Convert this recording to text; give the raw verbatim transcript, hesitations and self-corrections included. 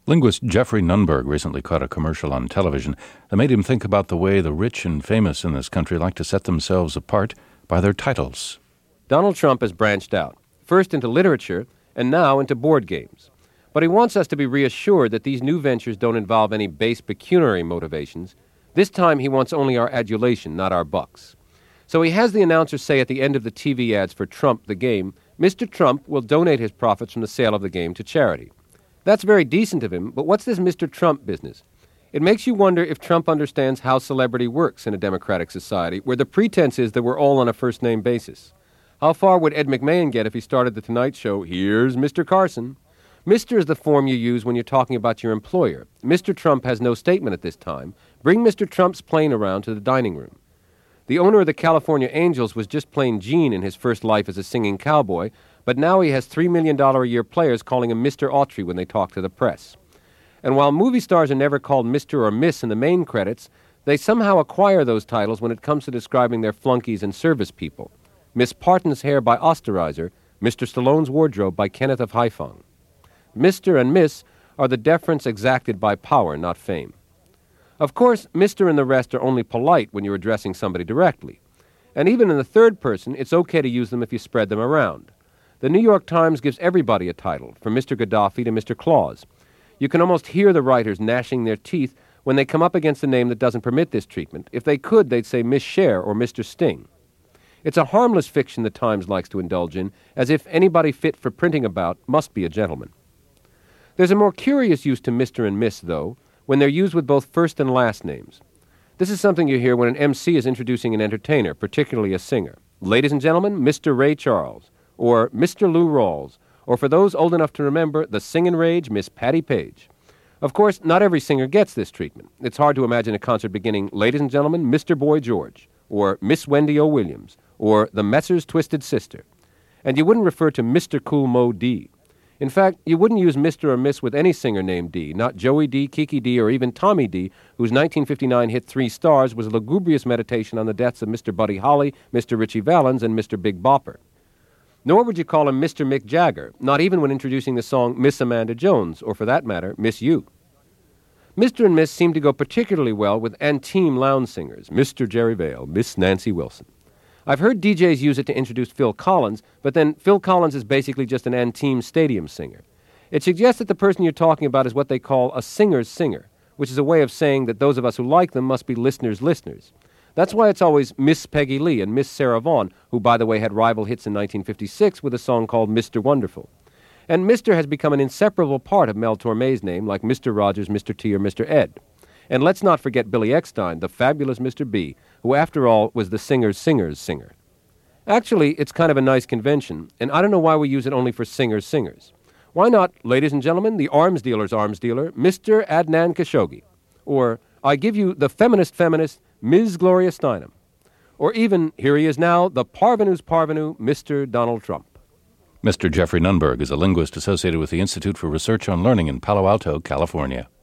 Linguist Jeffrey Nunberg recently caught a commercial on television that made him think about the way the rich and famous in this country like to set themselves apart by their titles. Donald Trump has branched out, first into literature and now into board games. But he wants us to be reassured that these new ventures don't involve any base pecuniary motivations. This time he wants only our adulation, not our bucks. So he has the announcer say at the end of the T V ads for Trump the Game, Mister Trump will donate his profits from the sale of the game to charity. That's very decent of him, but what's this Mister Trump business? It makes you wonder if Trump understands how celebrity works in a democratic society, where the pretense is that we're all on a first-name basis. How far would Ed McMahon get if he started The Tonight Show, "Here's Mister Carson"? Mister is the form you use when you're talking about your employer. Mister Trump has no statement at this time. Bring Mister Trump's plane around to the dining room. The owner of the California Angels was just plain Gene in his first life as a singing cowboy, but now he has three million dollars a year players calling him Mister Autry when they talk to the press. And while movie stars are never called Mister or Miss in the main credits, they somehow acquire those titles when it comes to describing their flunkies and service people. Miss Parton's hair by Osterizer, Mister Stallone's wardrobe by Kenneth of Haiphong. Mister and Miss are the deference exacted by power, not fame. Of course, Mister and the rest are only polite when you're addressing somebody directly. And even in the third person, it's okay to use them if you spread them around. The New York Times gives everybody a title, from Mister Gaddafi to Mister Claus. You can almost hear the writers gnashing their teeth when they come up against a name that doesn't permit this treatment. If they could, they'd say Miss Cher or Mister Sting. It's a harmless fiction the Times likes to indulge in, as if anybody fit for printing about must be a gentleman. There's a more curious use to Mister and Miss, though, when they're used with both first and last names. This is something you hear when an M C is introducing an entertainer, particularly a singer. Ladies and gentlemen, Mister Ray Charles, or Mister Lou Rawls, or for those old enough to remember, the singin' rage, Miss Patty Page. Of course, not every singer gets this treatment. It's hard to imagine a concert beginning, "Ladies and gentlemen, Mister Boy George," or Miss Wendy O. Williams, or the Messrs' Twisted Sister. And you wouldn't refer to Mister Cool Mo D. In fact, you wouldn't use Mister or Miss with any singer named D, not Joey D, Kiki D, or even Tommy D, whose nineteen fifty-nine hit Three Stars was a lugubrious meditation on the deaths of Mister Buddy Holly, Mister Ritchie Valens, and Mister Big Bopper. Nor would you call him Mister Mick Jagger, not even when introducing the song Miss Amanda Jones, or for that matter, Miss You. Mister and Miss seem to go particularly well with Antime lounge singers, Mister Jerry Vale, Miss Nancy Wilson. I've heard D Js use it to introduce Phil Collins, but then Phil Collins is basically just an Antime stadium singer. It suggests that the person you're talking about is what they call a singer's singer, which is a way of saying that those of us who like them must be listeners' listeners. That's why it's always Miss Peggy Lee and Miss Sarah Vaughan, who, by the way, had rival hits in nineteen fifty-six with a song called Mister Wonderful. And Mister has become an inseparable part of Mel Torme's name, like Mister Rogers, Mister T, or Mister Ed. And let's not forget Billy Eckstein, the fabulous Mister B, who, after all, was the singer's singer's singer. Actually, it's kind of a nice convention, and I don't know why we use it only for singers' singers. Why not, ladies and gentlemen, the arms dealer's arms dealer, Mister Adnan Khashoggi? Or, I give you the feminist feminist, Miz Gloria Steinem. Or even, here he is now, the parvenu's parvenu, Mister Donald Trump. Mister Jeffrey Nunberg is a linguist associated with the Institute for Research on Learning in Palo Alto, California.